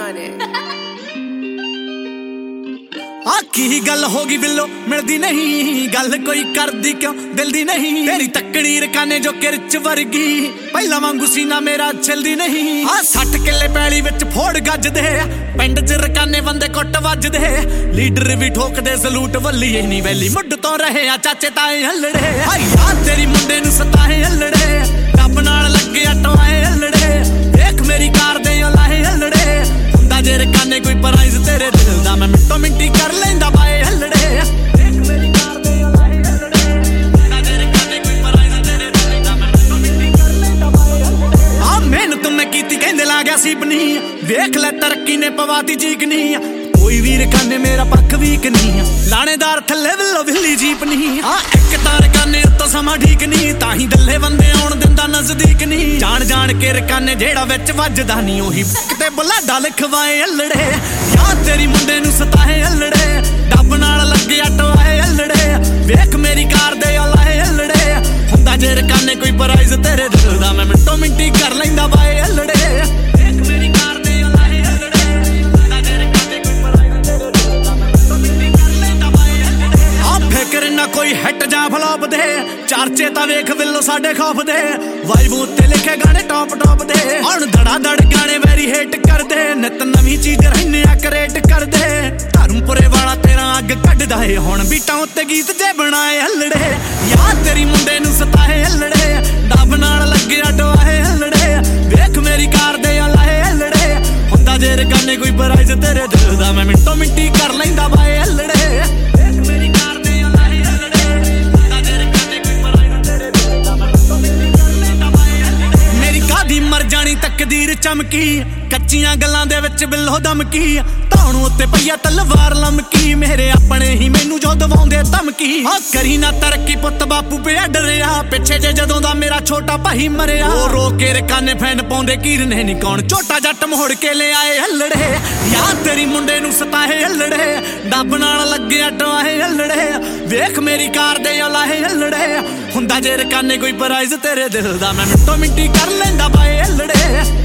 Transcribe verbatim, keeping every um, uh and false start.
on it. आ की गल होगी बिल्लो मिलदी नहीं गल कोई करदी क्यों दिल दी नहीं तेरी तकड़ी रकाने जो किरच वर्गी पहला वांगू सीना मेरा चलदी नहीं आ सठ किले पैली विच फोड़ गजदे पिंड च रकाने बंदे कुट वजदे लीडर भी ठोकदे सलूट वल्ली नहीं वैली मुੱਢ ਤੋਂ ਰਹੇ ਆ ਚਾਚੇ ਤਾਏ ਹੱਲੜੇ ਆ ਯਾਰ ਤੇਰੀ ਮੁੰਡੇ ਨੂੰ ਸਤਾਏ ਹੱਲੜੇ ਰੱਬ ਨਾਲ ਲੱਗਿਆ ਟਵਾਏ ਹੱਲੜੇ ਦੇਖ ਮੇਰੀ ਕਾਰ ਦੇ ਲਾਹੇ ਹੱਲੜੇ ਹੁੰਦਾ ਜੇ ਰਕਾਨੇ ਕੋਈ ਪ੍ਰਾਈਜ਼ ਤੇਰੇ ਦਿਲ ਦਾ ਮੈਂ ਮਿੰਟੋ ਮਿੰਟੀ ਕਰ ਲੈਂਦਾ ਬਾਏ ਹੱਲੜੇ ਦੇਖ ਮੇਰੀ ਕਾਰ ਦੇ ਲਾਹੇ ਹੱਲੜੇ ਹੁੰਦਾ ਜੇ ਰਕਾਨੇ ਕੋਈ ਪ੍ਰਾਈਜ਼ ਤੇਰੇ ਦਿਲ ਦਾ ਮੈਂ ਮਿੰਟੋ ਮਿੰਟੀ ਕਰ ਲੈਂਦਾ ਬਾਏ ਹੱਲੜੇ ਆ ਮਿਹਨਤ ਮੈਂ ਕੀਤੀ ਕਹਿੰਦੇ ਲਾ ਗਿਆ ਸੀ ਬਣੀ ਵੇਖ ਲੈ ਤਰੱਕੀ ਨੇ ਪਵਾਤੀ ਚੀਕਨੀ कोई वीर काने मेरा पक्क वीक नहीं लानेदार थल्ले विल्लो विल्ली जीप नहीं आ एक तार काने तो समा ठीक नहीं ताही दल्ले बंदे आउण दिंदा नजदीक नहीं जान जान के रकाने जेड़ा विच वजदा नहीं ओही किते बुलाडा लिखवाए हल्लड़े यार तेरी मुंडे नू सताए हल्लड़े डब नाल लगे टवाए हल्लड़े वेख मेरी कार दे लाए हल्लड़े हुंदा जे रकाने कोई प्राइज तेरे दिल दा मैं मिंटो मिंटी कर लैंदा बाए हल्लड़े वेख मेरी कार दे करना कोई हिट जा फ्लॉप दे चार्चे ता वेख विल्लो साडे खौफ दे वाइब उत्ते लिखे गाने टॉप टॉप दे हुण धड़ा धड़ गाने वेरी हिट कर दे नित नवी चीज रहने आ क्रिएट कर दे धर्मपुरे वाला तेरा अग कढदा है हुण बीटां उत्ते गीत जे बनाए हल्लड़े यार तेरी मुंडे नू सताए हल्लड़े डब नाल लगे टवाए हल्लड़े वेख मेरी कार दे लाए हल्लड़े हुंदा जे रकाने कोई प्राइज तेरे दिल दा मैं मिंटो मिंटी कर लैंदा बाए हल्लड़े वेख मेरी कार दे कादी मर जानी तकदीर चमकी कच्चियां गल्लां दे विच बिल्लो दमकी ताणू उत्ते पईया तलवार लमकी मेरे अपने ही मैनू जो दवाउंदे धमकी आ करी ना तरक्की पुੱਤ बापू पिया डरिया पिछे जे जदों दा मेरा छोटा भाई मरिया ओ रो के रकाने फैन पाउंदे कीरने नहीं कौन छोटा जट मोड़ के ले आए हल्लड़े यार तेरी मुंडे नू सताए हल्लड़े डब नाल लगे टवाए हल्लड़े वेख मेरी कार दे लाए हल्लड़े हुंदा जे रकाने कोई प्राइज तेरे दिल दा मैं मिंटो मिंटी कर लैंदा बाए हल्लड़े